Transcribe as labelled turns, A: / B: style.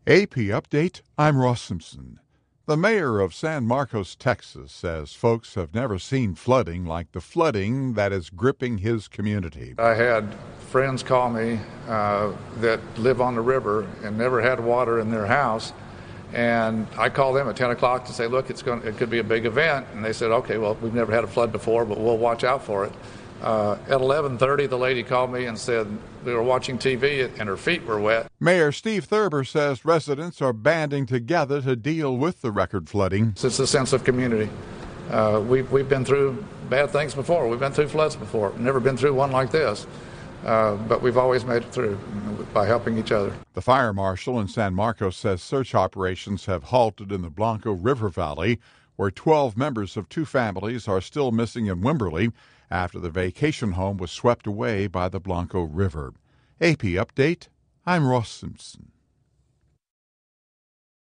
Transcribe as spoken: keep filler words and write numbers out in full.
A: A P Update, I'm Ross Simpson. The mayor of San Marcos, Texas, says folks have never seen flooding like the flooding that is gripping his community.
B: I had friends call me uh, that live on the river and never had water in their house. And I called them at ten o'clock to say, look, it's going, it could be a big event. And they said, okay, well, we've never had a flood before, but we'll watch out for it. Uh, at eleven thirty, the lady called me and said we were watching T V and her feet were wet.
A: Mayor Steve Thurber says residents are banding together to deal with the record flooding.
B: It's a sense of community. Uh, we've, we've been through bad things before. We've been through floods before. Never been through one like this. Uh, but we've always made it through by helping each other.
A: The fire marshal in San Marcos says search operations have halted in the Blanco River Valley, where twelve members of two families are still missing in Wimberley after the vacation home was swept away by the Blanco River. A P Update, I'm Ross Simpson.